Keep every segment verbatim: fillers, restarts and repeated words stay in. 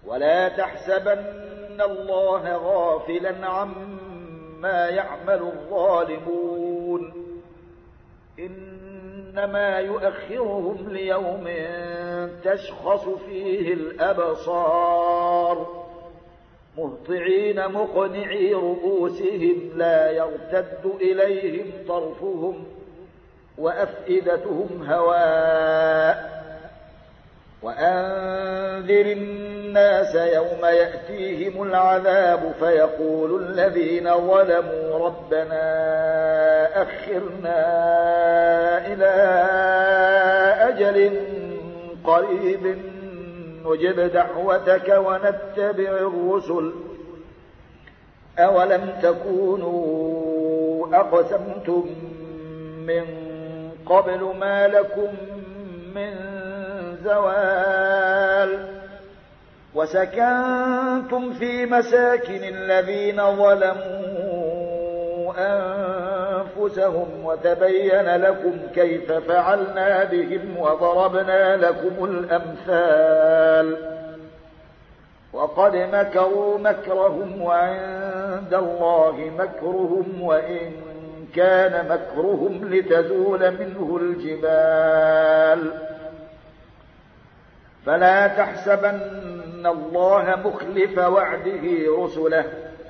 ولا تحسبن الله غافلا عما يعمل الظالمون إنما يؤخرهم ليوم تشخص فيه الأبصار مهطعين مقنعي رؤوسهم لا يرتد إليهم طرفهم وأفئدتهم هواء وأنذر الناس يوم يأتيهم العذاب فيقول الذين ظلموا ربنا أخرنا إلى أجل قريب نجب دعوتك ونتبع الرسل أولم تكونوا أقسمتم من قبل ما لكم من زوال وسكنتم في مساكن الذين ظلموا أنفسهم وتبين لكم كيف فعلنا بهم وضربنا لكم الأمثال وقد مكروا مكرهم وعند الله مكرهم وإن كان مكرهم لتزول منه الجبال فلا تحسبن الله مخلف وعده رسله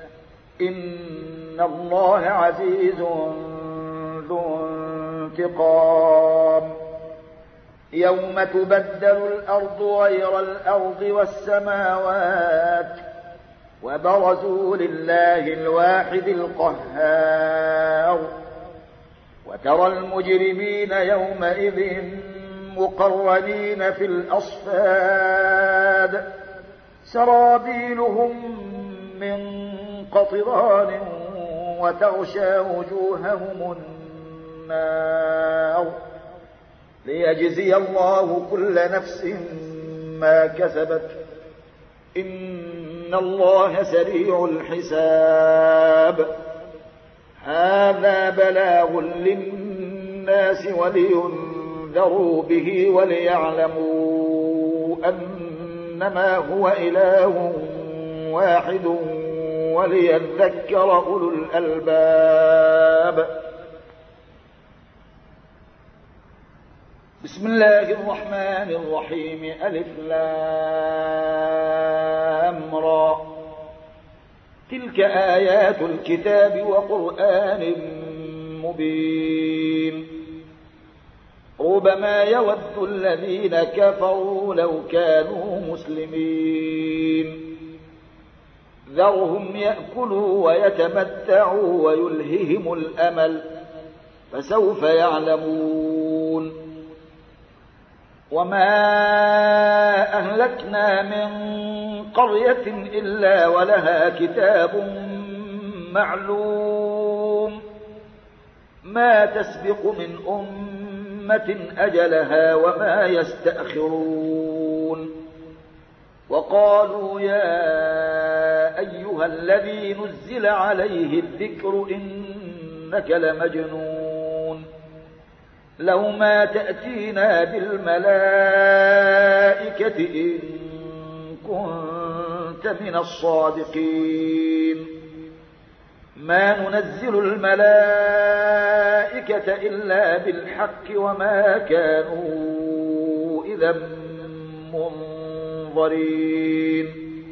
إن الله عزيز ذو انتقام يوم تبدل الأرض غير الأرض والسماوات وبرزوا لله الواحد القهار وترى المجرمين يومئذ مقرنين في الأصفاد سرابيلهم من قطران وتغشى وجوههم النار ليجزي الله كل نفس ما كسبت إن الله سريع الحساب هذا بلاغ للناس ولينذروا به وليعلموا أنما هو إله واحد وليذكر أولو الألباب بسم الله الرحمن الرحيم ألف لام را تلك آيات الكتاب وقرآن مبين ربما يود الذين كفروا لو كانوا مسلمين ذرهم يأكلوا ويتمتعوا ويلههم الأمل فسوف يعلمون وما أهلكنا من قرية إلا ولها كتاب معلوم ما تسبق من أمة أجلها وما يستأخرون وقالوا يا أيها الذي نزل عليه الذكر إنك لمجنون لو ما تأتينا بالملائكة إن كنت من الصادقين ما ننزل الملائكة إلا بالحق وما كانوا إذا منظرين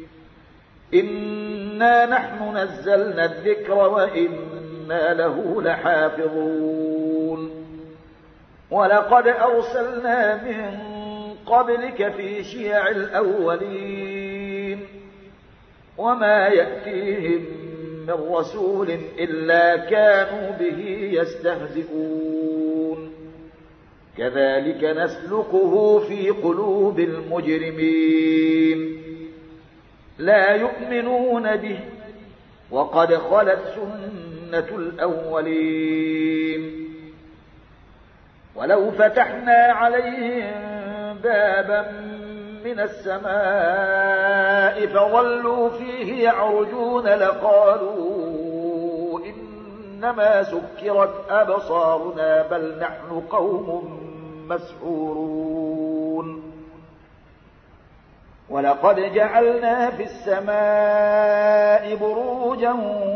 إنا نحن نزلنا الذكر وإنا له لحافظون ولقد أرسلنا من قبلك في شيع الأولين وما يأتيهم من رسول إلا كانوا به يستهزئون كذلك نسلكه في قلوب المجرمين لا يؤمنون به وقد خلت سنة الأولين ولو فتحنا عليهم بابا من السماء فظلوا فيه يعرجون لقالوا إنما سكرت أبصارنا بل نحن قوم مسحورون ولقد جعلنا في السماء بروجا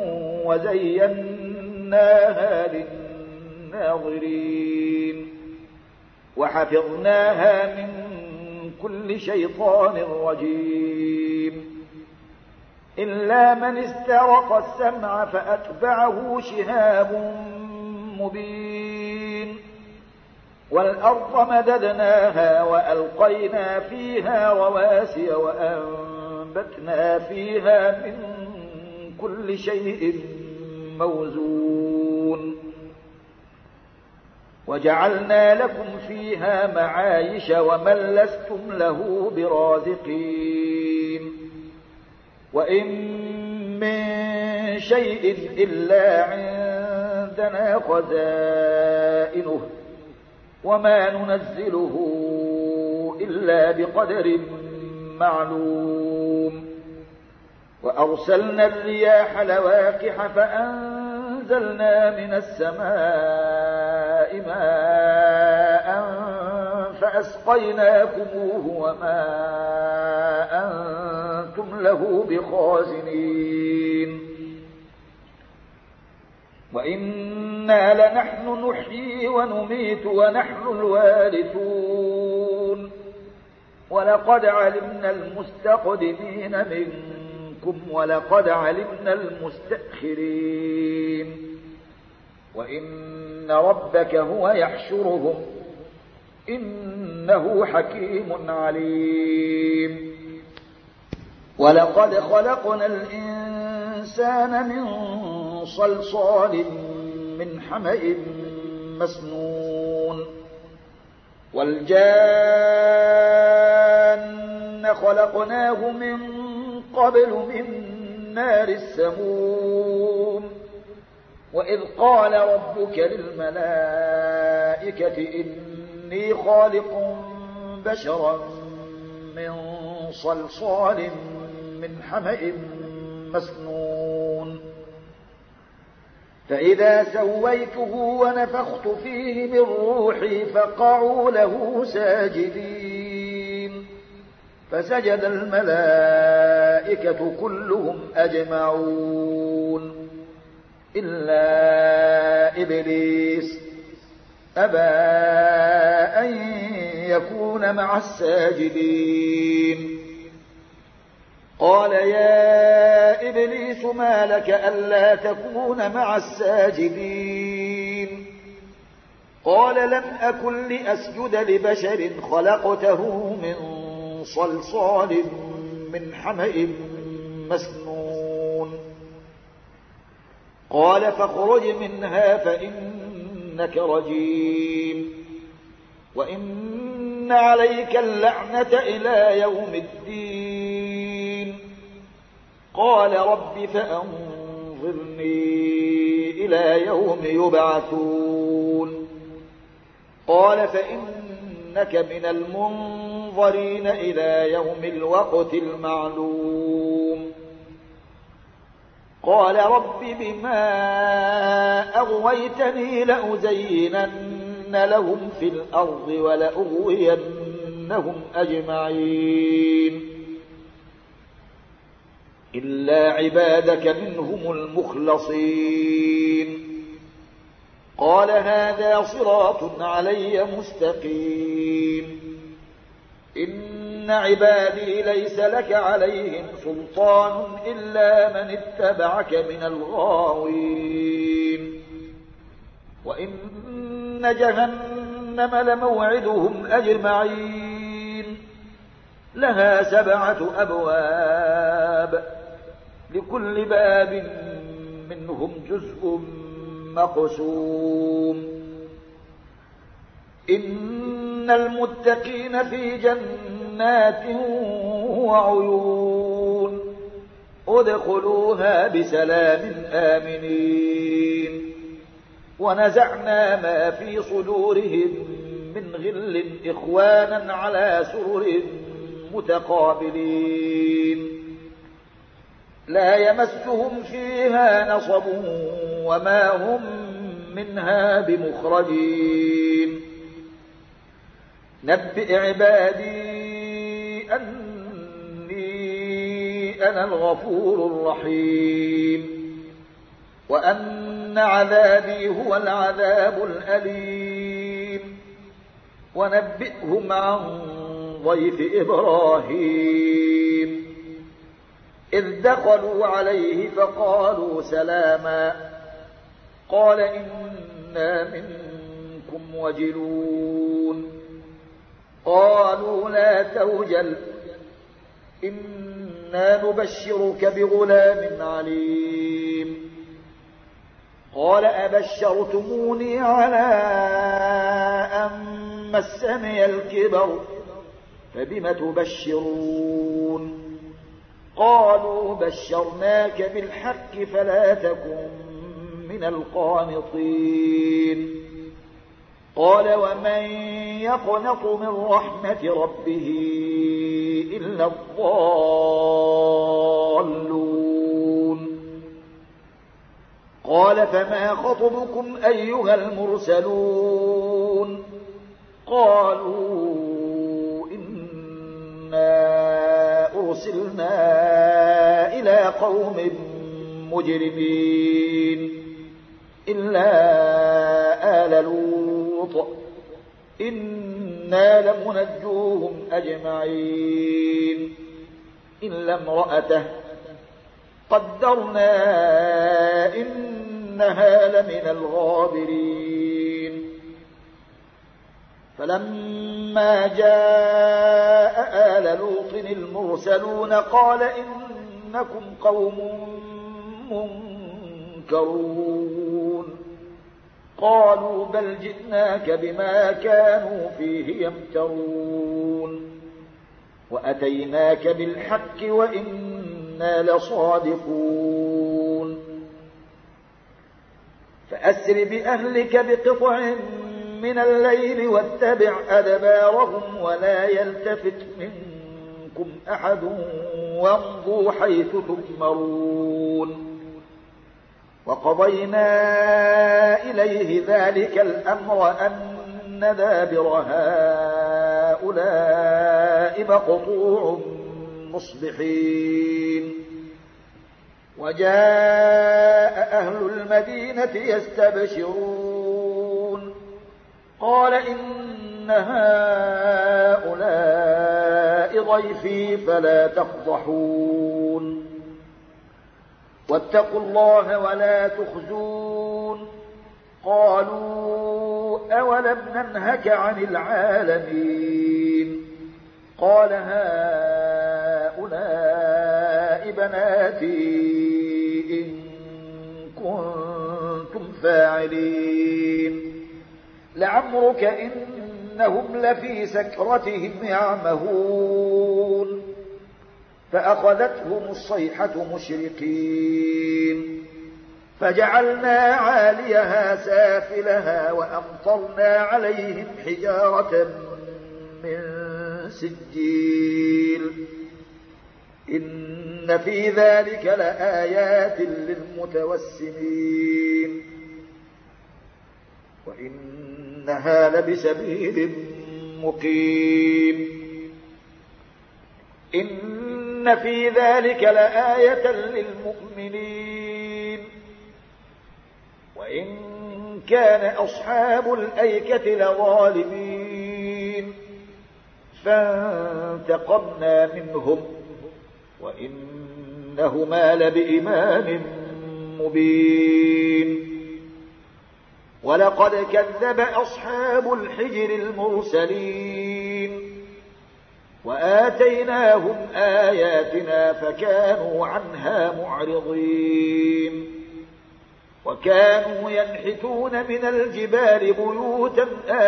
وزيناها للناظرين وحفظناها من كل شيطان رجيم إلا من استرق السمع فأتبعه شهاب مبين والأرض مددناها وألقينا فيها رواسي وأنبتنا فيها من كل شيء موزون وجعلنا لكم فيها معايش ومن لستم له برازقين وإن من شيء إلا عندنا خزائنه وما ننزله إلا بقدر معلوم وأرسلنا الرياح لواقح فأنزلنا من السماء ماء فأسقيناكموه وما أنتم له بخازنين وإنا لنحن نحيي ونميت ونحن الوارثون ولقد علمنا المستقدمين منكم ولقد علمنا المستأخرين وإن ربك هو يحشرهم إنه حكيم عليم ولقد خلقنا الإنسان من صلصال من حمأ مسنون والجان خلقناه من قبل من نار السموم وإذ قال ربك للملائكة إني خالق بشرا من صلصال من حمأ مسنون فإذا سويته ونفخت فيه من روحي فقعوا له ساجدين فسجد الملائكة كلهم أجمعون إلا إبليس أبى أن يكون مع الساجدين قال يا إبليس ما لك ألا تكون مع الساجدين قال لم أكن لأسجد لبشر خلقته من صلصال من حمأ مسنون قال فاخرج منها فإنك رجيم وإن عليك اللعنة إلى يوم الدين قال رب فأنظرني إلى يوم يبعثون قال فإنك من المنظرين إلى يوم الوقت المعلوم قال رب بما أغويتني لأزينن لهم في الأرض ولأغوينهم أجمعين إلا عبادك منهم المخلصين قال هذا صراط علي مستقيم إن عبادي ليس لك عليهم سلطان إلا من اتبعك من الغاوين وإن جهنم لموعدهم أجمعين لها سبعة أبواب لكل باب منهم جزء مقسوم إن المتقين في جنات وعيون ادخلوها بسلام آمنين ونزعنا ما في صدورهم من غل إخوانا على سرر متقابلين لا يمسهم فيها نصب وما هم منها بمخرجين نبئ عبادي أن أنا الغفور الرحيم وأن عذابي هو العذاب الأليم ونبئهم عن ضيف إبراهيم إذ دخلوا عليه فقالوا سلاما قال إنا منكم وجلون قالوا لا توجل إنا نبشرك بغلام عليم قال أبشرتموني على أن مسني الكبر فبم تبشرون قالوا بشرناك بالحق فلا تكن من القانطين قال ومن يقنط من رحمة ربه إلا الضالون قال فما خطبكم أيها المرسلون قالوا إنا أرسلنا إلى قوم مجرمين إلا آل لوط إنا لمنجوهم أجمعين إلا امرأته قدرنا إنها لمن الغابرين فلما جاء آل لوط المرسلون قال إنكم قوم منكرون قالوا بل جئناك بما كانوا فيه يمترون وأتيناك بالحق وإنا لصادقون فأسر بأهلك بقطع من الليل واتبع أدبارهم ولا يلتفت منكم أحد وامضوا حيث تؤمرون وقضينا إليه ذلك الأمر أن دابر هؤلاء مقطوع مصبحين وجاء أهل المدينة يستبشرون قال إن هؤلاء ضيفي فلا تفضحون واتقوا الله ولا تخزون قالوا أولم ننهك عن العالمين قال هؤلاء بناتي إن كنتم فاعلين لعمرك إنهم لفي سكرتهم يعمهون فأخذتهم الصيحة مشرقين فجعلنا عاليها سافلها وأمطرنا عليهم حجارة من سجيل إن في ذلك لآيات للمتوسمين وإنها لبسبيل مقيم إن في ذلك لآية للمؤمنين وإن كان أصحاب الأيكة لظالمين فانتقمنا منهم وإنهما لبإمام مبين ولقد كذب أصحاب الحجر المرسلين وآتيناهم آياتنا فكانوا عنها معرضين وكانوا ينحتون من الجبال بيوتا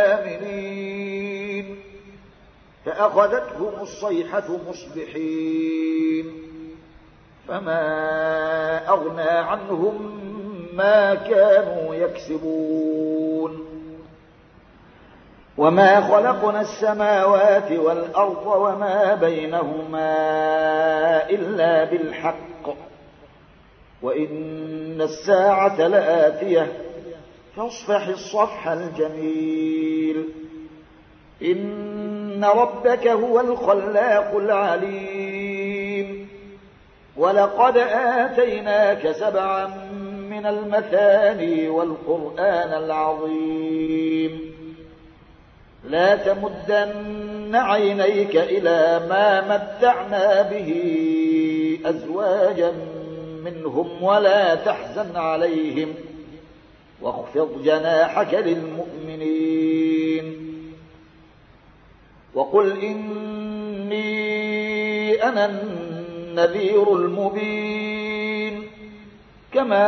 آمنين فأخذتهم الصيحة مصبحين فما أغنى عنهم ما كانوا يكسبون وما خلقنا السماوات والأرض وما بينهما إلا بالحق وإن الساعة لآتية فاصفح الصفح الجميل إن ربك هو الخلاق العليم ولقد آتيناك سبعا من المثاني والقرآن العظيم لا تمدن عينيك إلى ما متعنا به أزواجا منهم ولا تحزن عليهم واخفض جناحك للمؤمنين وقل إني أنا النذير المبين كما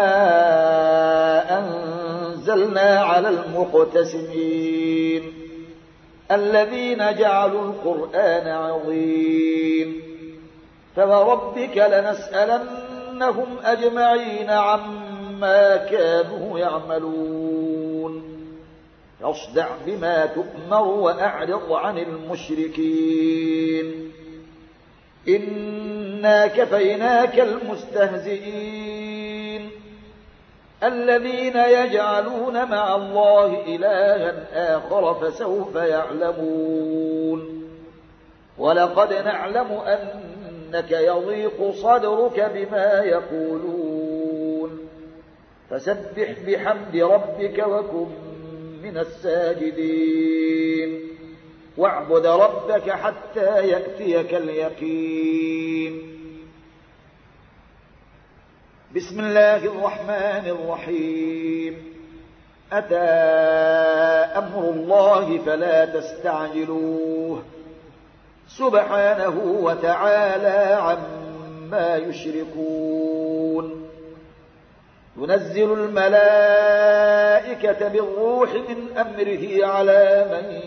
أنزلنا على المقتسمين الذين جعلوا القرآن عظيم فوربك لنسألنهم أجمعين عما كانوا يعملون فاصدع بما تؤمر وأعرض عن المشركين إنا كفيناك المستهزئين الذين يجعلون مع الله إلها آخر فسوف يعلمون ولقد نعلم أنك يضيق صدرك بما يقولون فسبح بحمد ربك وكن من الساجدين واعبد ربك حتى يأتيك اليقين بسم الله الرحمن الرحيم أتى أمر الله فلا تستعجلوه سبحانه وتعالى عما يشركون ينزل الملائكة بالروح من أمره على من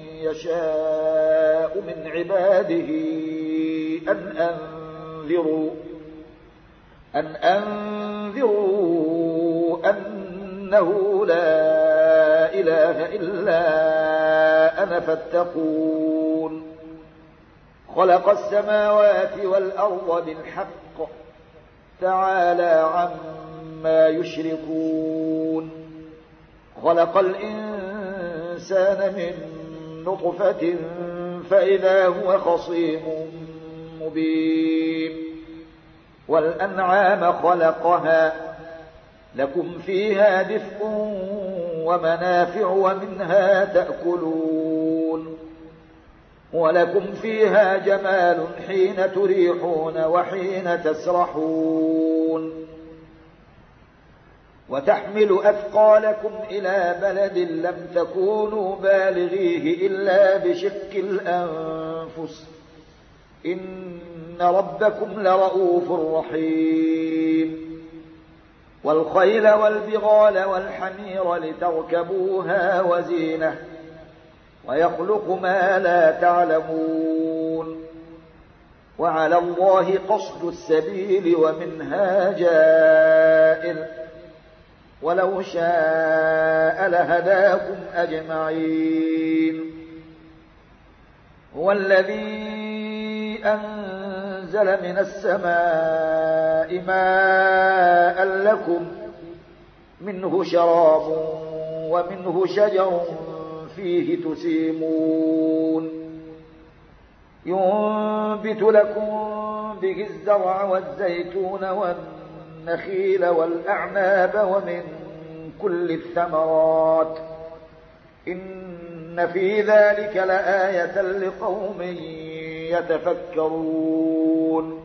يشاء من عباده أن أنذروا أن أنذروا أنه لا إله إلا أنا فاتقون خلق السماوات والأرض بالحق تعالى عما يشركون خلق الإنسان من نطفة فإذا هو خصيم مبين والأنعام خلقها لكم فيها دفء ومنافع ومنها تأكلون ولكم فيها جمال حين تريحون وحين تسرحون وتحمل أثقالكم إلى بلد لم تكونوا بالغيه إلا بشق الأنفس إن ربكم لرؤوف رحيم والخيل والبغال والحمير لتركبوها وزينة ويخلق ما لا تعلمون وعلى الله قصد السبيل ومنها جائر ولو شاء لهداكم أجمعين هو الذي أنزل من السماء ماء لكم منه شراب ومنه شجر فيه تسيمون ينبت لكم به الزرع والزيتون والنخيل والأعناب ومن كل الثمرات إن في ذلك لآية لقوم يتفكرون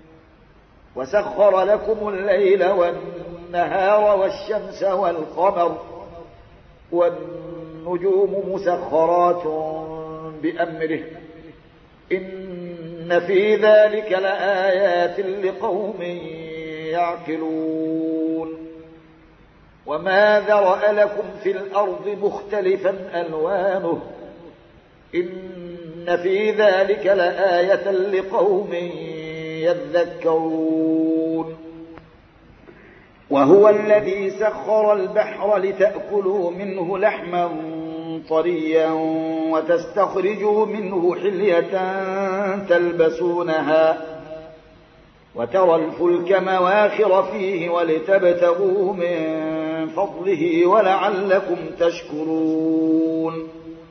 وسخر لكم الليل والنهار والشمس والقمر والنجوم مسخرات بأمره إن في ذلك لآيات لقوم يعقلون وما ذرأ لكم في الأرض مختلفا ألوانه إن في ذلك لآية لقوم يذكرون وهو الذي سخر البحر لتأكلوا منه لحما طريا وتستخرجوا منه حلية تلبسونها وترى الفلك مواخر فيه ولتبتغوا من فضله ولعلكم تشكرون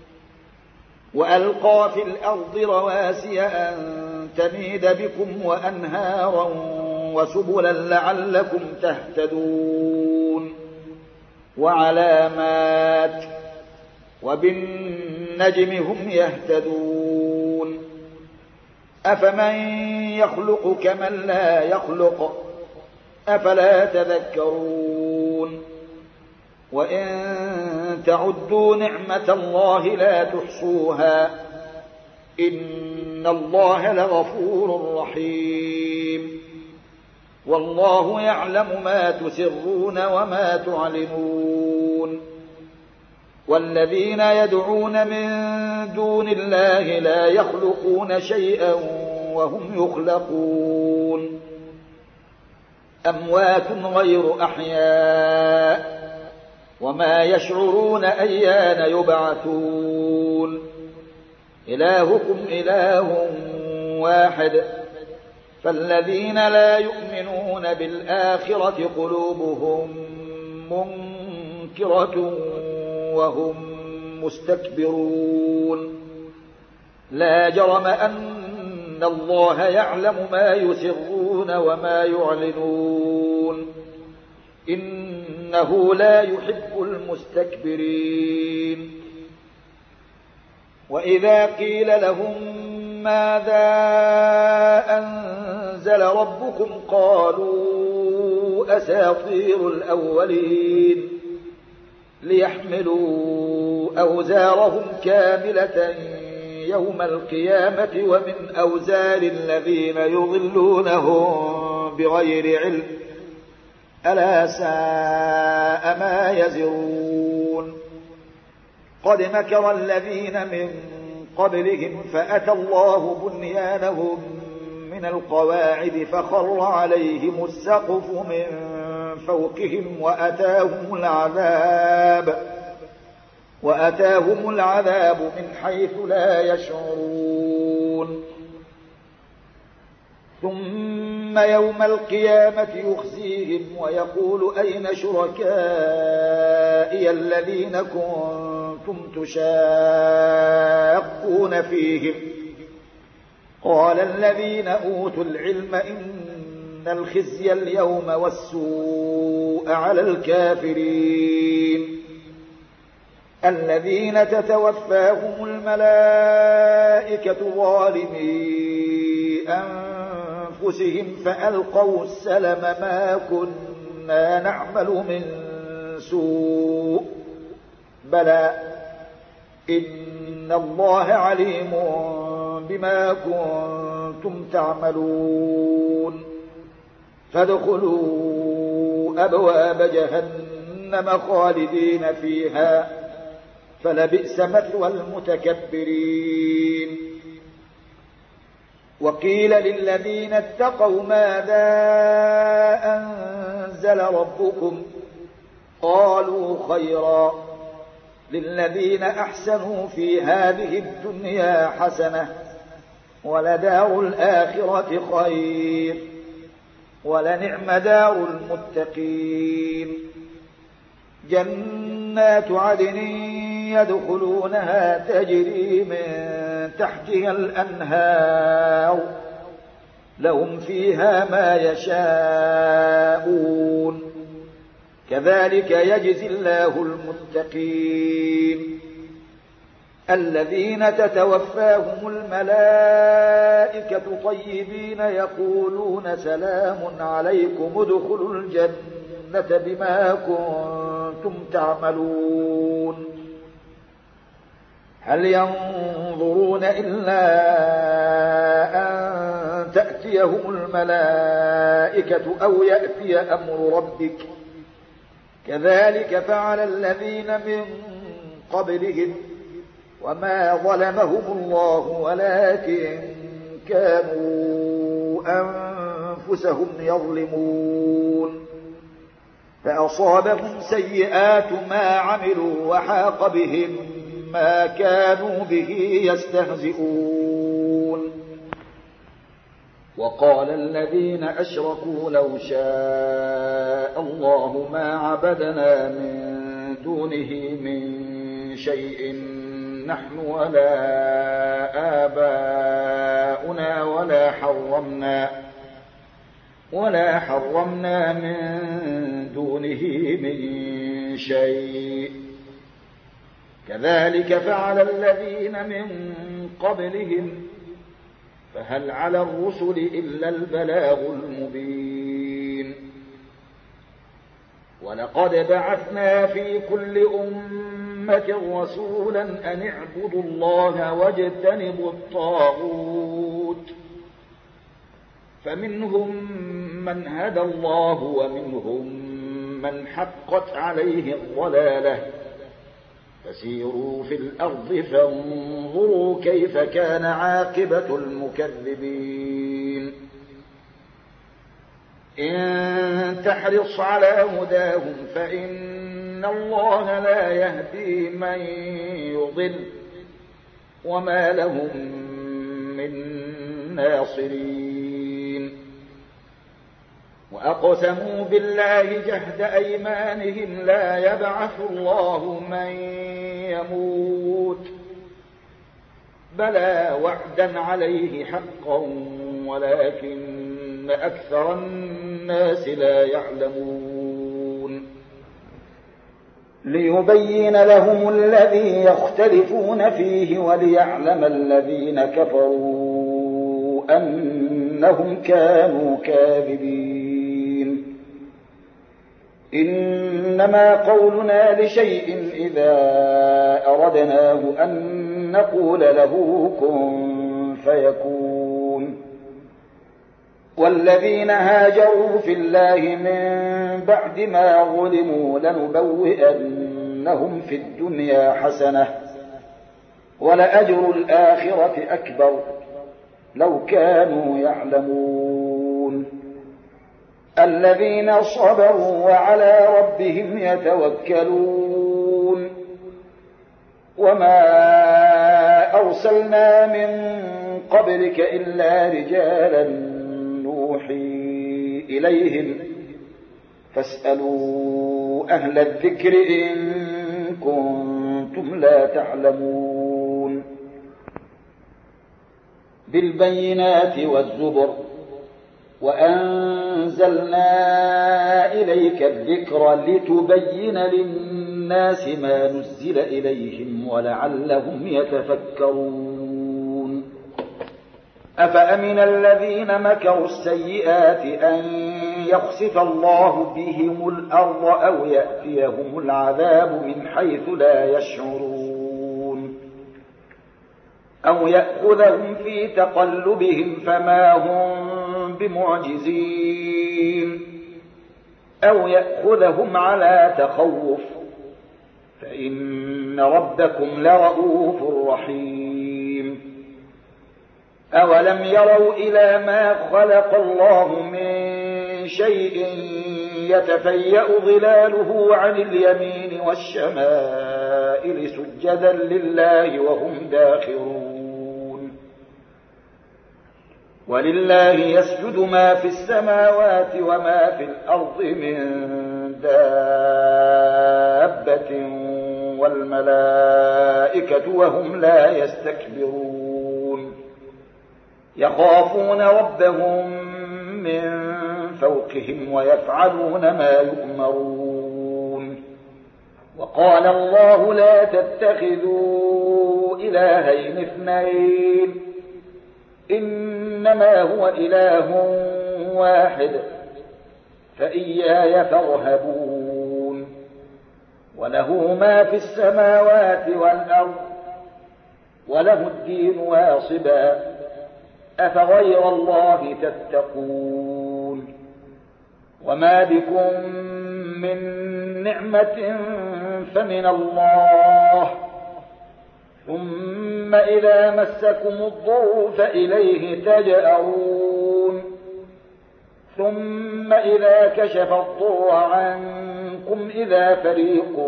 وألقى في الأرض رواسي أن تميد بكم وأنهارا وسبلا لعلكم تهتدون وعلامات وبالنجم هم يهتدون أفمن يخلق كمن لا يخلق أفلا تذكرون وإن تعدوا نعمة الله لا تحصوها إن الله لغفور رحيم والله يعلم ما تسرون وما تعلنون والذين يدعون من دون الله لا يخلقون شيئا وهم يخلقون أموات غير أحياء وما يشعرون أيان يبعثون إلهكم إله واحد فالذين لا يؤمنون بالآخرة قلوبهم منكرة وهم مستكبرون لا جرم أن الله يعلم ما يسرون وما يعلنون إنه لا يحب المستكبرين وإذا قيل لهم ماذا أنزل ربكم قالوا أساطير الأولين ليحملوا أوزارهم كاملة يوم القيامة ومن أوزار الذين يضلونهم بغير علم ألا ساء ما يزرون قد مكر الذين من قبلهم فأتى الله بنيانهم من القواعد فخر عليهم السقف من فوقهم وأتاهم العذاب وأتاهم العذاب من حيث لا يشعرون ثم يوم القيامة يخزيهم ويقول أين شركائي الذين كنتم تشاقون فيهم قال الذين أوتوا العلم إن الخزي اليوم والسوء على الكافرين الذين تتوفاهم الملائكة ظالمي أنفسهم فألقوا السلم ما كنا نعمل من سوء بلى إن الله عليم بما كنتم تعملون فادخلوا أبواب جهنم خالدين فيها فلبئس مثوى المتكبرين وقيل للذين اتقوا ماذا أنزل ربكم قالوا خيرا للذين أحسنوا في هذه الدنيا حسنة ولدار الآخرة خير ولنعم دار المتقين جنات عدن يدخلونها تجري من تحتها الأنهار لهم فيها ما يشاءون كذلك يجزي الله المتقين الذين تتوفاهم الملائكة طيبين يقولون سلام عليكم ادخلوا الجنة بما كنتم تعملون هل ينظرون إلا أن تأتيهم الملائكة أو يأتي أمر ربك كذلك فعل الذين من قبلهم وما ظلمهم الله ولكن كانوا أنفسهم يظلمون فأصابهم سيئات ما عملوا وحاق بهم ما كانوا به يستهزئون وقال الذين أشركوا لو شاء الله ما عبدنا من دونه من شيء نحن ولا آباؤنا ولا حرمنا ولا حرمنا من دونه من شيء كذلك فعل الذين من قبلهم فهل على الرسل إلا البلاغ المبين ولقد بعثنا في كل أمة رسولا أن اعبدوا الله واجتنبوا الطاغوت فمنهم من هدى الله ومنهم من حقت عليه الضلالة فسيروا في الأرض فانظروا كيف كان عاقبة المكذبين إن تحرص على هداهم فإن الله لا يهدي من يضل وما لهم من ناصرين وأقسموا بالله جهد أيمانهم لا يبعث الله من يموت بلى وعدا عليه حقا ولكن أكثر الناس لا يعلمون ليبين لهم الذي يختلفون فيه وليعلم الذين كفروا أنهم كانوا كاذبين إنما قولنا لشيء إذا أردناه أن نقول له كن فيكون والذين هاجروا في الله من بعد ما ظلموا لنبوئنهم في الدنيا حسنة ولأجر الآخرة أكبر لو كانوا يعلمون الذين صبروا وعلى ربهم يتوكلون وما أرسلنا من قبلك إلا رجالا نوحي إليهم فاسألوا أهل الذكر إن كنتم لا تعلمون بالبينات والزبر وأنزلنا إليك الذكر لتبين للناس ما نزل إليهم ولعلهم يتفكرون أفأمن الذين مكروا السيئات أن يخسف الله بهم الأرض أو يأتيهم العذاب من حيث لا يشعرون أو يأخذهم في تقلبهم فما هم بمعجزين أو يأخذهم على تخوف فإن ربكم لرؤوف رحيم أولم يروا إلى ما خلق الله من شيء يتفيأ ظلاله عن اليمين والشمائل سجدا لله وهم داخرون ولله يسجد ما في السماوات وما في الأرض من دابة والملائكة وهم لا يستكبرون يخافون ربهم من فوقهم ويفعلون ما يؤمرون وقال الله لا تتخذوا إلهين اثنين إنما هو إله واحد فإياي فارهبون وله ما في السماوات والأرض وله الدين واصبا أفغير الله تتقون وما بكم من نعمة فمن الله ثم إذا مسكم الضر فإليه تجأرون ثم إذا كشف الضر عنكم إذا فريق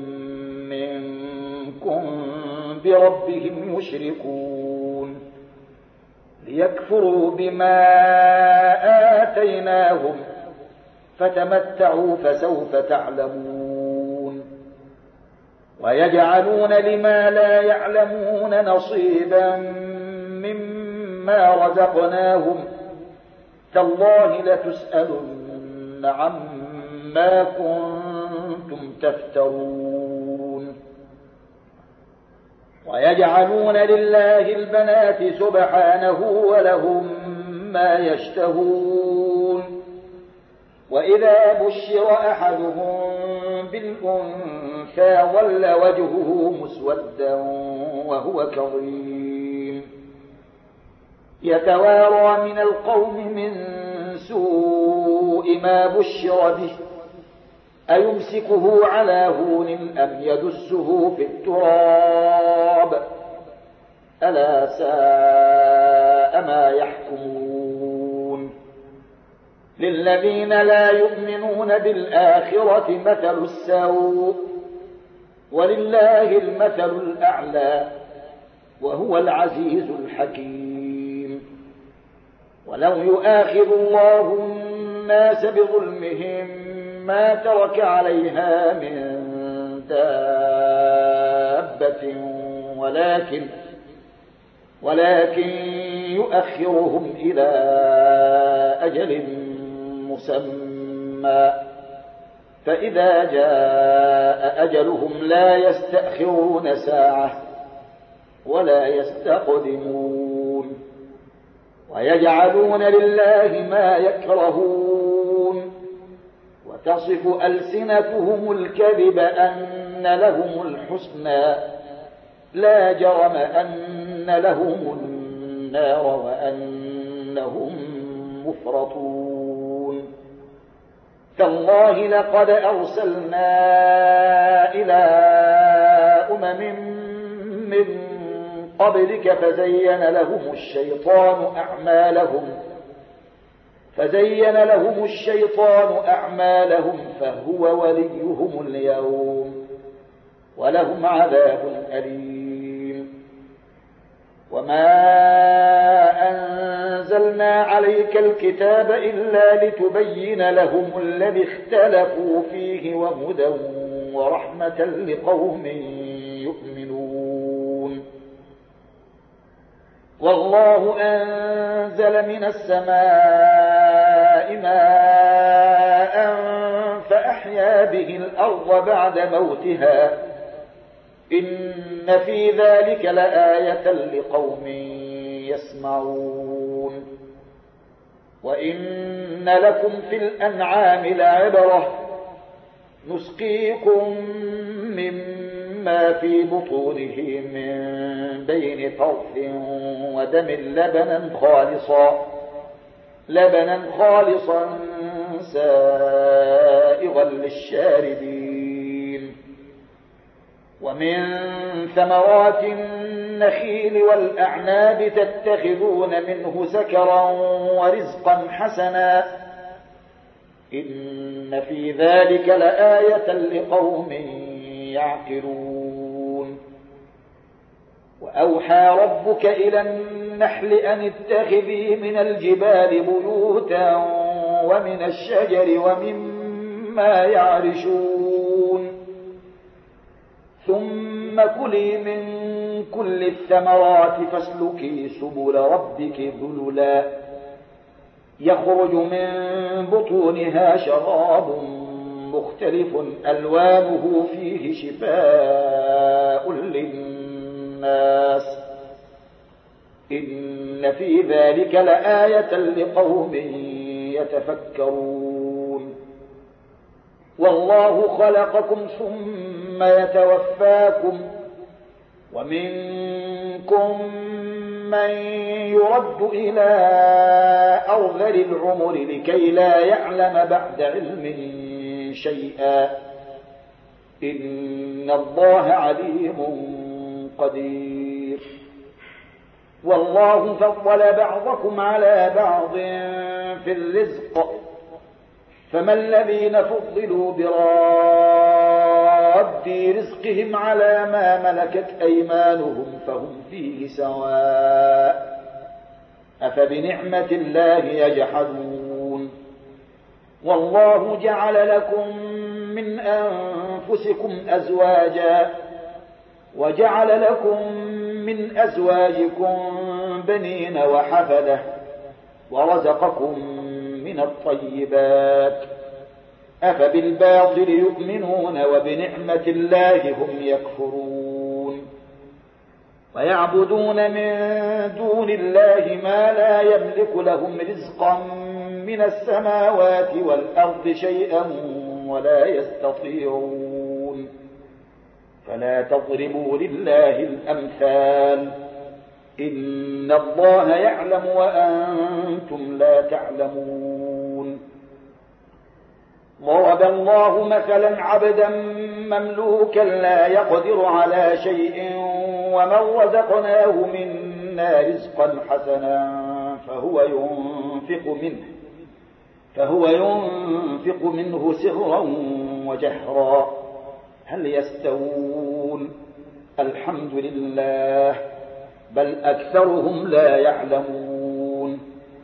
منكم بربهم يشركون ليكفروا بما آتيناهم فتمتعوا فسوف تعلمون ويجعلون لما لا يعلمون نصيبا مما رزقناهم تالله لتسألن عما كنتم تفترون ويجعلون لله البنات سبحانه ولهم ما يشتهون وإذا بشر أحدهم بالأنثى ظل وجهه مسودا وهو كظيم يتوارى من القوم من سوء ما بشر به أيمسكه على هون أم يدسه في التراب ألا ساء ما يحكمون للذين لا يؤمنون بالآخرة مثل السوء ولله المثل الأعلى وهو العزيز الحكيم ولو يؤاخذ الله الناس بظلمهم ما ترك عليها من دابة ولكن ولكن يؤخرهم إلى أجل مسمى فإذا جاء أجلهم لا يستأخرون ساعة ولا يستقدمون ويجعلون لله ما يكرهون وتصف ألسنتهم الكذب أن لهم الحسنى لا جرم أن لهم النار وأنهم مفرطون تالله لقد أرسلنا إلى أمم من قبلك فزين لهم الشيطان أعمالهم فزين لهم الشيطان أعمالهم فهو وليهم اليوم ولهم عذاب أليم وما أنزلنا عليك الكتاب إلا لتبين لهم الذي اختلفوا فيه وهدى ورحمة لقوم يؤمنون والله أنزل من السماء ماء فأحيا به الأرض بعد موتها إن في ذلك لآية لقوم يسمعون وإن لكم في الأنعام لعبرة نسقيكم مما في بطونه من بين فرث ودم لبنا خالصا لبنا خالصا سائغا للشاربين ومن ثمرات النخيل والأعناب تتخذون منه سكرا ورزقا حسنا إن في ذلك لآية لقوم يعقلون وأوحى ربك إلى النحل أن اتخذي من الجبال بيوتا ومن الشجر ومما يعرشون ثم كلي من كل الثمرات فاسلكي سبل ربك ذللا يخرج من بطونها شراب مختلف ألوانه فيه شفاء للناس إن في ذلك لآية لقوم يتفكرون والله خلقكم ثم يتوفاكم ومنكم من يرد إلى أرذل العمر لكي لا يعلم بعد علم شيئا إن الله عليم قدير والله فضل بعضكم على بعض في الرزق فما الذين فضلوا براد رزقهم على ما ملكت أيمانهم فهم فيه سواء أفبنعمة الله يجحدون والله جعل لكم من أنفسكم أزواجا وجعل لكم من أزواجكم بنين وحفدة ورزقكم من الطيبات أفبالباطل يؤمنون وبنعمة الله هم يكفرون ويعبدون من دون الله ما لا يملك لهم رزقا من السماوات والأرض شيئا ولا يستطيعون فلا تضربوا لله الأمثال إن الله يعلم وأنتم لا تعلمون ضرب الله مثلا عبدا مملوكا لا يقدر على شيء ومن رزقناه منا رزقا حسنا فهو ينفق منه فهو ينفق منه سرا وجهرا هل يستوون الحمد لله بل أكثرهم لا يعلمون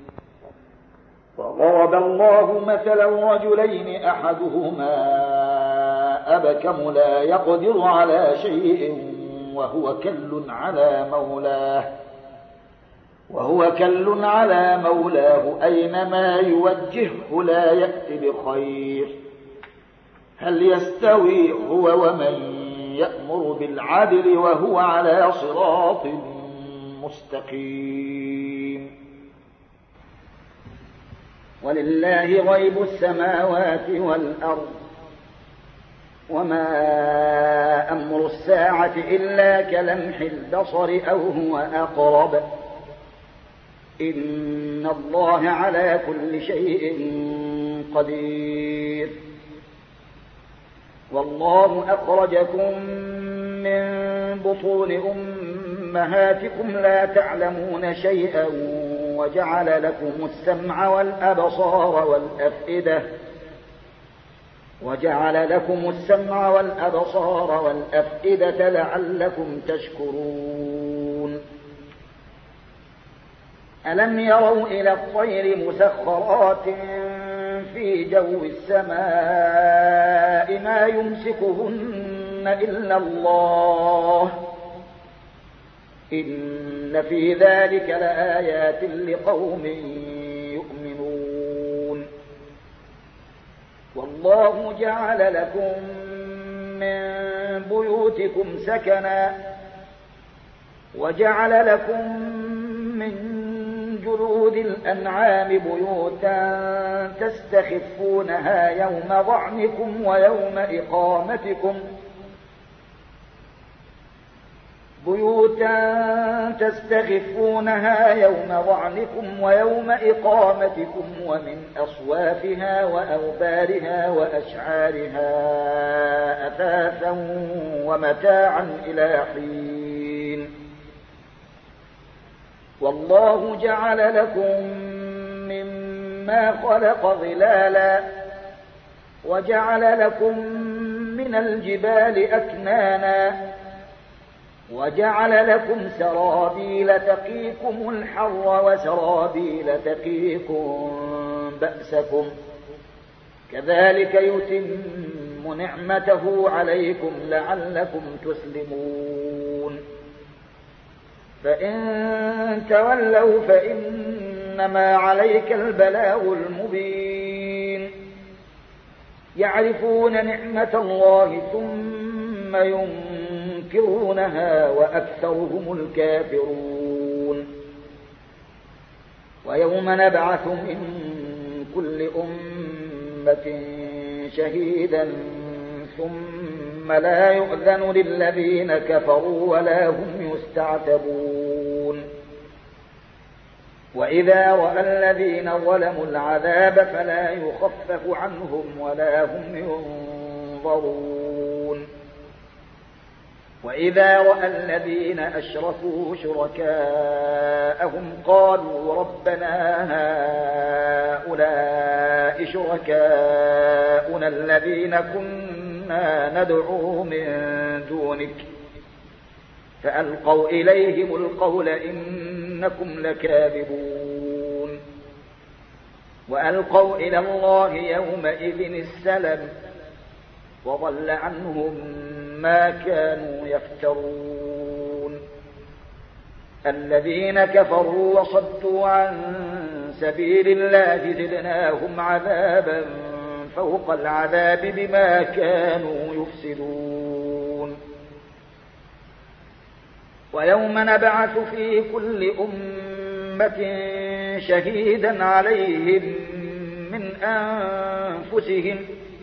وضرب الله مثلا رجلين أحدهما أبكم لا يقدر على شيء وهو كل على مولاه وهو كل على مولاه أينما يوجهه لا يأتي بخير هل يستوي هو ومن يأمر بالعدل وهو على صراط مستقيم ولله غيب السماوات والأرض وما أمر الساعة إلا كلمح البصر أو هو أقرب إن الله على كل شيء قدير والله أخرجكم من بطون أمهاتكم لا تعلمون شيئا وجعل لكم السمع والأبصار والأفئدة وجعل لكم السمع والأبصار والأفئدة لعلكم تشكرون ألم يروا إلى الطير مسخرات في جو السماء ما يمسكهن إلا الله إن في ذلك لآيات لقوم يؤمنون والله جعل لكم من بيوتكم سكنا وجعل لكم من جلود الأنعام بيوتا تستخفونها يوم ضعنكم ويوم إقامتكم بيوتا تستخفونها يوم ضعنكم ويوم إقامتكم ومن أصوافها وأوبارها وأشعارها أثاثا ومتاعا إلى حين والله جعل لكم مما خلق ظلالا وجعل لكم من الجبال أكنانا وجعل لكم سرابيل تقيكم الحر وسرابيل تقيكم بأسكم كذلك يتم نعمته عليكم لعلكم تسلمون فإن تولوا فإنما عليك البلاغ المبين يعرفون نعمة الله ثم ينكرونها وأكثرهم الكافرون ويوم نبعث من كل أمة شهيدا ثم لا يؤذن للذين كفروا ولا هم يستعتبون وإذا رأى الذين ظلموا العذاب فلا يخفف عنهم ولا هم ينظرون وإذا رأى الذين أشركوا شركاءهم قالوا ربنا هؤلاء شركاؤنا الذين كنا ندعو من دونك فألقوا إليهم القول إنكم لكاذبون وألقوا إلى الله يومئذ السلم وضل عنهم ما كانوا يفترون الذين كفروا وصدوا عن سبيل الله زدناهم عذابا فوق العذاب بما كانوا يفسدون. ويوم نبعث في كل أمة شهيدا عليهم من أنفسهم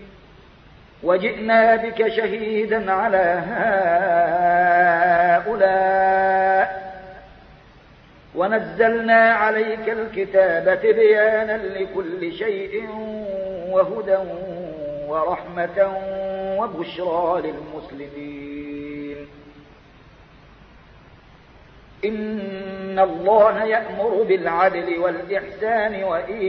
وجئنا بك شهيدا على هؤلاء ونزلنا عليك الكتاب تبيانا لكل شيء وهدى ورحمة وبشرى للمسلمين. إن الله يأمر بالعدل والإحسان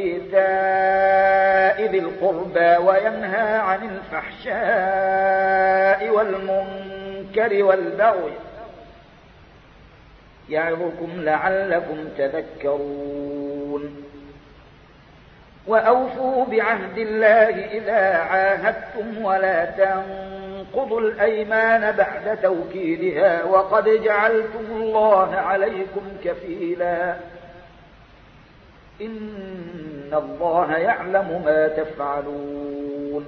وإيتاء ذي القربى وينهى عن الفحشاء والمنكر والبغي يعظكم لعلكم تذكرون. وأوفوا بعهد الله إذا عاهدتم ولا تنقضوا الأيمان بعد توكيدها وقد جعلتم الله عليكم كفيلا إن الله يعلم ما تفعلون.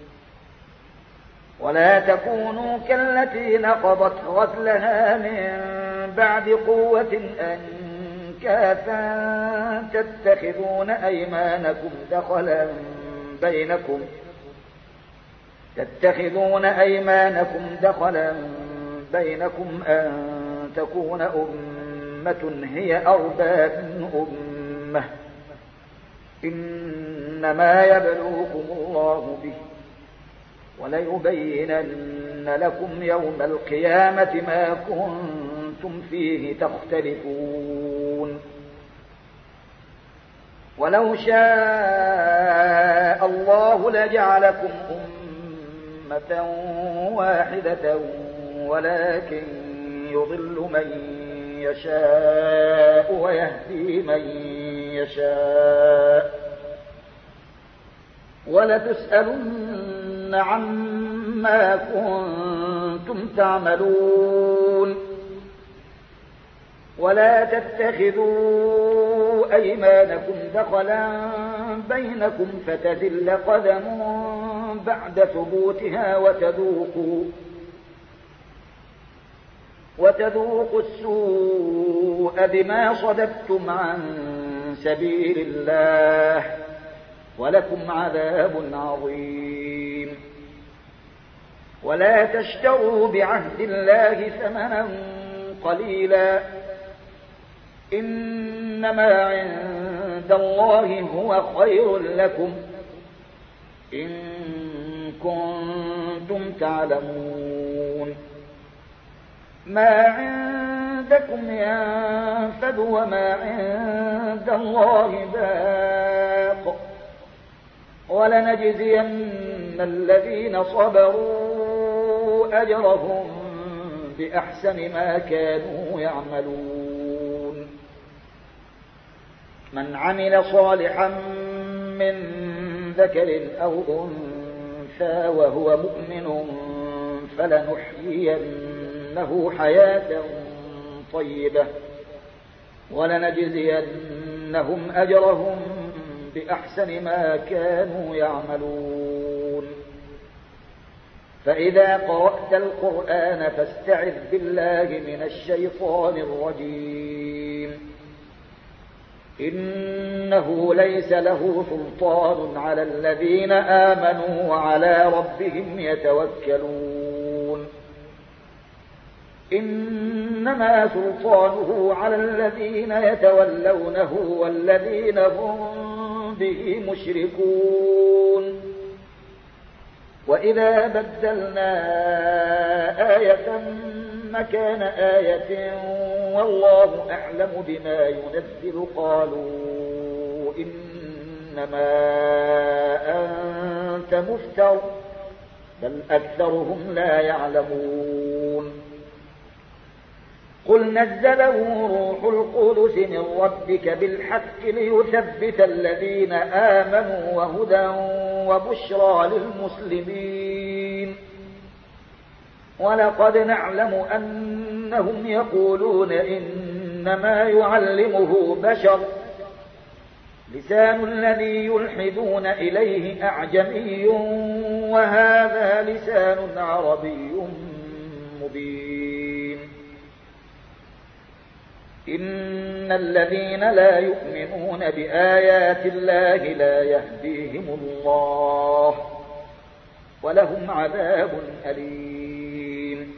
ولا تكونوا كالتي نقضت غزلها من بعد قوة أنكاثا تتخذون أيمانكم دخلا بينكم تتخذون أيمانكم دخلا بينكم أن تكون أمة هي أربى من أمة إنما يبلوكم الله به وليبينن لكم يوم القيامة ما كنتم فيه تختلفون. ولو شاء الله لجعلكم أمة واحدة ولكن يضل من يشاء ويهدي من يشاء ولتسألن عما كنتم تعملون. ولا تتخذوا أيمانكم دخلا بينكم فتزل قدم بعد ثبوتها وتذوقوا وتذوقوا السوء بما صددتم عن سبيل الله ولكم عذاب عظيم. ولا تشتروا بعهد الله ثمنا قليلا إنما عند الله هو خير لكم إن كنتم تعلمون. ما عندكم ينفد وما عند الله باق ولنجزين الذين صبروا أجرهم بأحسن ما كانوا يعملون. من عمل صالحا من ذكر أو أنثى وهو مؤمن فلنحيينه حياة طيبة ولنجزينهم أجرهم بأحسن ما كانوا يعملون. فإذا قرأت القرآن فاستعذ بالله من الشيطان الرجيم إنه ليس له سلطان على الذين آمنوا وعلى ربهم يتوكلون. إنما سلطانه على الذين يتولونه والذين هم به مشركون. وإذا بدلنا آية مكان آية والله أعلم بما ينزل قالوا إنما أنت مفتر بل أكثرهم لا يعلمون. قل نزله روح القدس من ربك بالحق ليثبت الذين آمنوا وهدى وبشرى للمسلمين. ولقد نعلم أنهم يقولون إنما يعلمه بشر لسان الذي يلحدون إليه أعجمي وهذا لسان عربي مبين. إن الذين لا يؤمنون بآيات الله لا يهديهم الله ولهم عذاب أليم.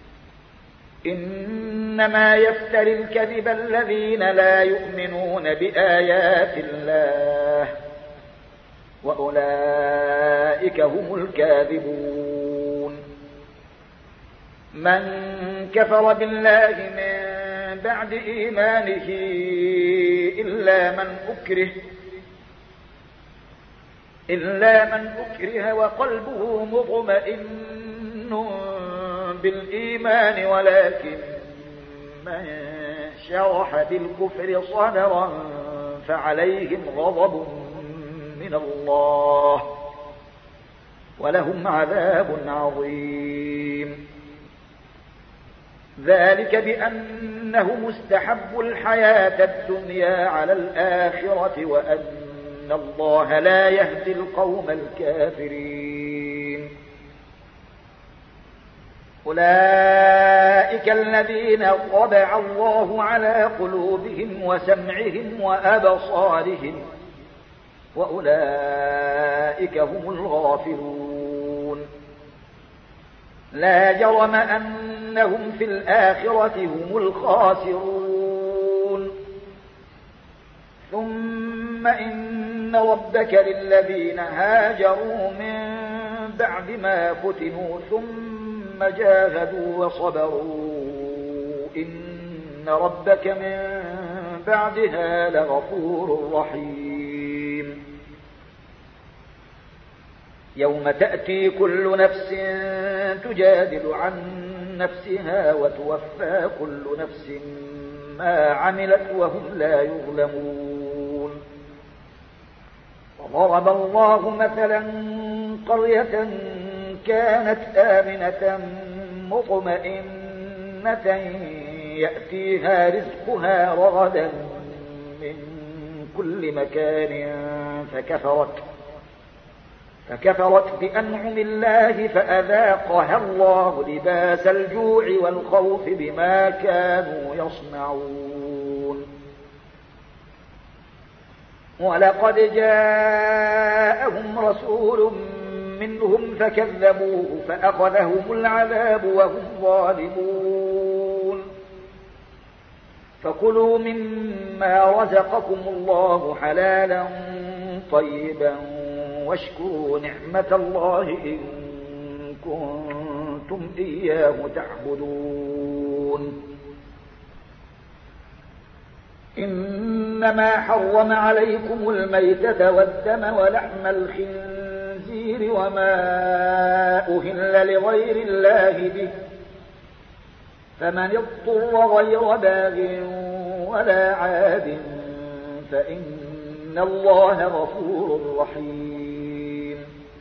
إنما يفتري الكذب الذين لا يؤمنون بآيات الله وأولئك هم الكاذبون. من كفر بالله من بعد إيمانه إلا من أكره إلا من أكره وقلبه مطمئن بالإيمان ولكن من شرح بالكفر صدرا فعليهم غضب من الله ولهم عذاب عظيم. ذلك بأنهم استحبوا الحياة الدنيا على الآخرة وأن الله لا يهدي القوم الكافرين. أولئك الذين طبع الله على قلوبهم وسمعهم وأبصارهم وأولئك هم الغافلون. لا جرم أنهم في الآخرة هم الخاسرون. ثم إن ربك للذين هاجروا من بعد ما فتنوا ثم جاهدوا وصبروا إن ربك من بعدها لغفور رحيم. يوم تأتي كل نفس تجادل عن نفسها وتوفى كل نفس ما عملت وهم لا يظلمون. وضرب الله مثلا قرية كانت آمنة مطمئنة يأتيها رزقها رغدا من كل مكان فكفرت فكفرت بأنعم الله فأذاقها الله لباس الجوع والخوف بما كانوا يصنعون. ولقد جاءهم رسول منهم فكذبوه فأخذهم العذاب وهم ظالمون. فكلوا مما رزقكم الله حلالا طيبا واشكروا نعمة الله إن كنتم إياه تعبدون. إنما حرم عليكم الميتة والدم ولحم الخنزير وما أهل لغير الله به فمن اضطر غير باغ ولا عاد فإن الله غفور رحيم.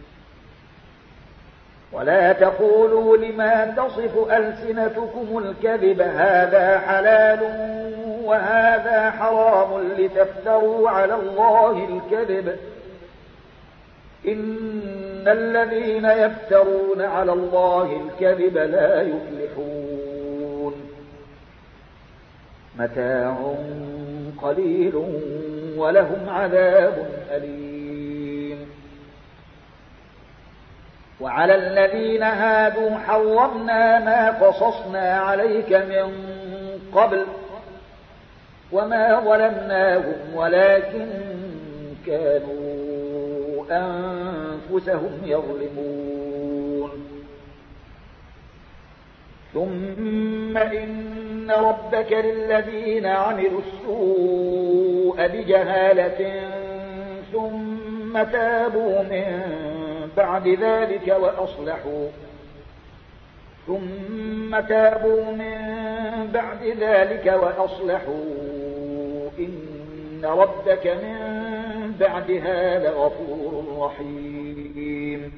ولا تقولوا لما تصف ألسنتكم الكذب هذا حلال وهذا حرام لتفتروا على الله الكذب إن الذين يفترون على الله الكذب لا يفلحون. متاع قليل ولهم عذاب أليم. وعلى الذين هادوا حرمنا ما قصصنا عليك من قبل وما ظلمناهم ولكن كانوا أنفسهم يظلمون. ثم إن ربك للذين عملوا السوء بجهالة ثم تابوا من بعد ذلك وأصلحوا ثم تابوا من بعد ذلك وأصلحوا إن ربك من بعدها لغفور رحيم.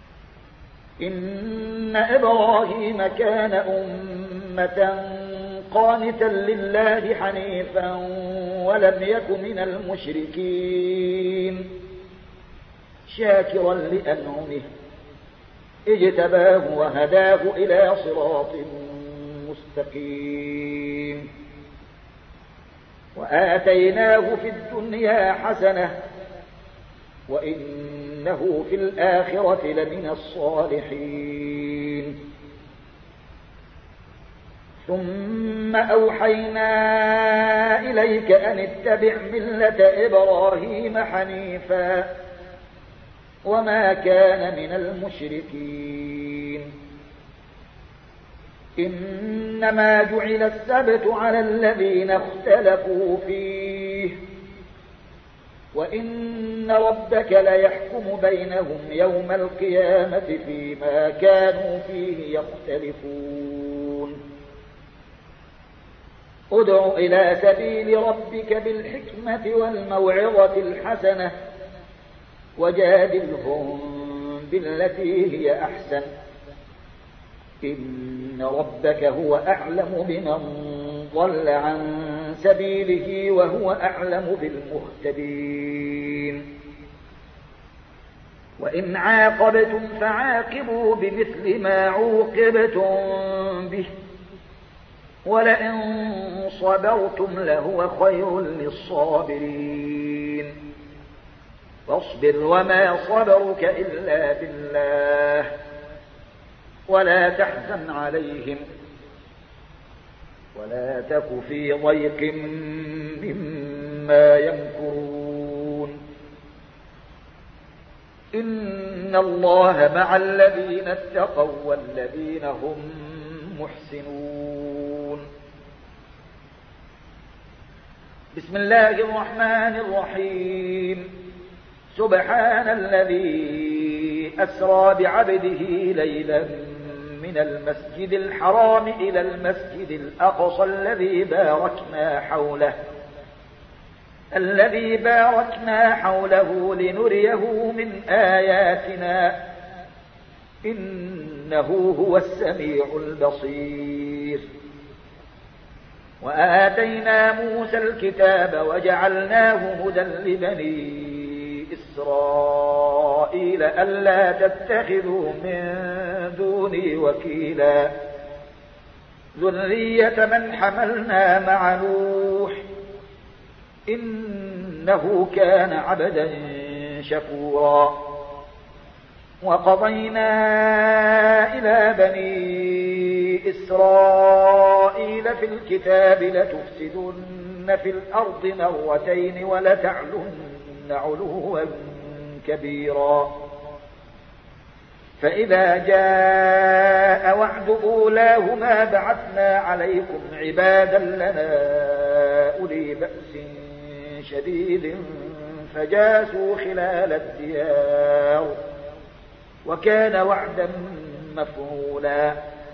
إن إبراهيم كان أمة قانتا لله حنيفا ولم يك من المشركين شاكرا لأنعمه اجتباه وهداه إلى صراط مستقيم وآتيناه في الدنيا حسنة وإنه في الآخرة لمن الصالحين ثم أوحينا إليك أن اتبع ملة إبراهيم حنيفا وما كان من المشركين إنما جعل السبت على الذين اختلفوا فيه وإن ربك ليحكم بينهم يوم القيامة فيما كانوا فيه يختلفون ادع إلى سبيل ربك بالحكمة والموعظة الحسنة وجادلهم بالتي هي أحسن إن ربك هو أعلم بمن ضل عن سبيله وهو أعلم بالمهتدين وإن عاقبتم فعاقبوا بمثل ما عوقبتم به ولئن صبرتم لهو خير للصابرين فاصبر وما صبرك إلا بالله ولا تحزن عليهم ولا تك في ضيق مما يمكرون إن الله مع الذين اتقوا والذين هم محسنون بسم الله الرحمن الرحيم سبحان الذي أسرى بعبده ليلا من المسجد الحرام إلى المسجد الأقصى الذي باركنا حوله الذي باركنا حوله لنريه من آياتنا إنه هو السميع البصير وآتينا موسى الكتاب وجعلناه هدى لبني إسرائيل ألا تتخذوا من دوني وكيلا ذرية من حملنا مع نوح إنه كان عبدا شكورا وقضينا إلى بني إسرائيل في الكتاب لتفسدن في الأرض مرتين ولتعلن علوا كبيرا فإذا جاء وعد أولاهما بعثنا عليكم عبادا لنا أولي بأس شديد فجاسوا خلال الديار وكان وعدا مفعولا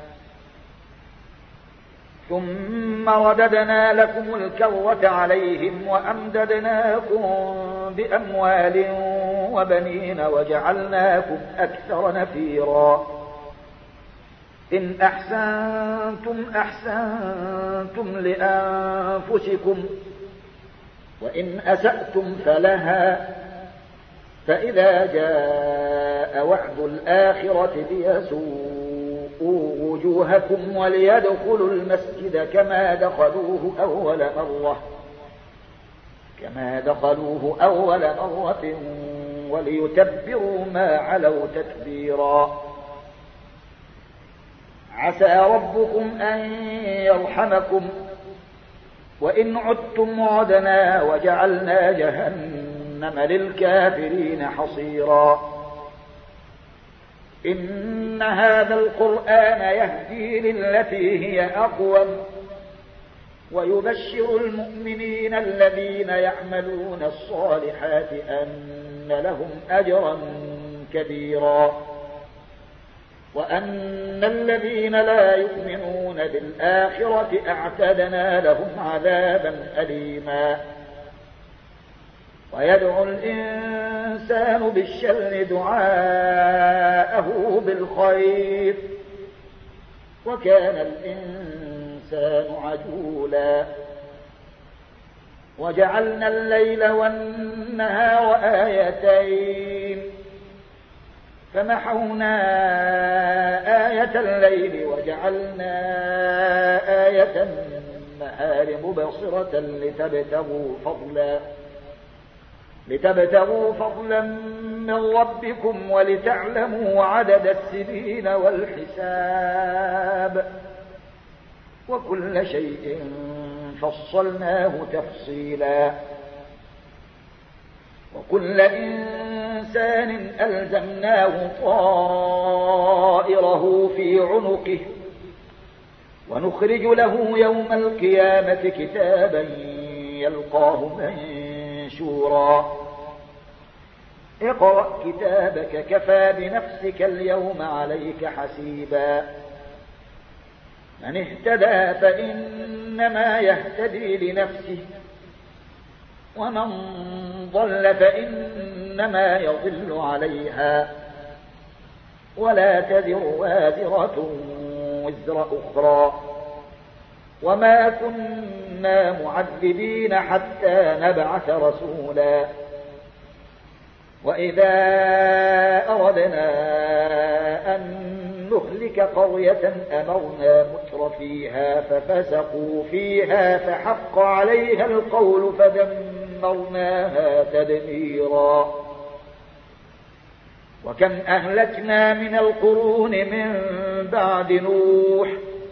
ثم رددنا لكم الكرة عليهم وأمددناكم بأموال وبنين وجعلناكم أكثر نفيرا إن أحسنتم أحسنتم لأنفسكم وإن أسأتم فلها فإذا جاء وعد الآخرة ليسوءوا وجوهكم وليدخلوا المسجد كما دخلوه أول مرة كما دخلوه أول مرة وليتبروا ما علوا تتبيرا عسى ربكم أن يرحمكم وإن عدتم عدنا وجعلنا جهنم للكافرين حصيرا إن هذا القرآن يهدي للتي هي أقوم ويبشر المؤمنين الذين يعملون الصالحات أن لهم أجرا كبيرا وأن الذين لا يؤمنون بالآخرة أعتدنا لهم عذابا أليما ويدعو الإنسان بالشر دعاءه بالخير وكان الإنسان الإنسان عجولا وجعلنا الليل والنهار آيتين فمحونا آية الليل وجعلنا آية النهار مبصرة لتبتغوا فضلا لتبتغوا فضلا من ربكم ولتعلموا عدد السنين والحساب وكل شيء فصلناه تفصيلا وكل إنسان ألزمناه طائره في عنقه ونخرج له يوم القيامة كتابا يلقاه منشورا اقرأ كتابك كفى بنفسك اليوم عليك حسيبا من اهتدى فإنما يهتدي لنفسه ومن ضل فإنما يضل عليها ولا تزر وازرة وزر أخرى وما كنا معذبين حتى نبعث رسولا وإذا أردنا أن نهلك قرية أمرنا متر فيها ففسقوا فيها فحق عليها القول فدمرناها تدميرا وكم أهلكنا من القرون من بعد نوح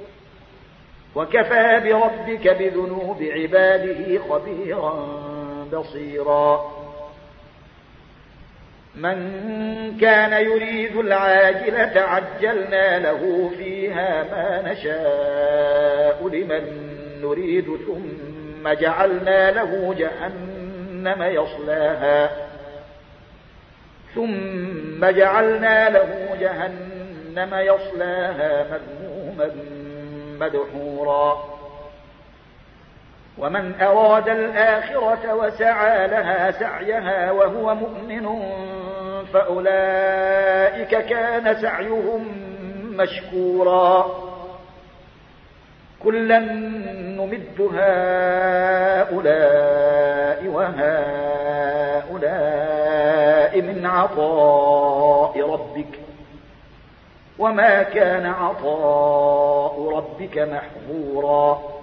وكفى بربك بذنوب عباده خبيرا بصيرا من كان يريد العاجلة عجلنا له فيها ما نشاء لمن نريد ثم جعلنا له جهنم يصلاها ثم جعلنا له جهنم يصلاها مذموما مدحورا ومن أراد الآخرة وسعى لها سعيها وهو مؤمن فأولئك كان سعيهم مشكورا كلا نمد هؤلاء وهؤلاء من عطاء ربك وما كان عطاء ربك محظورا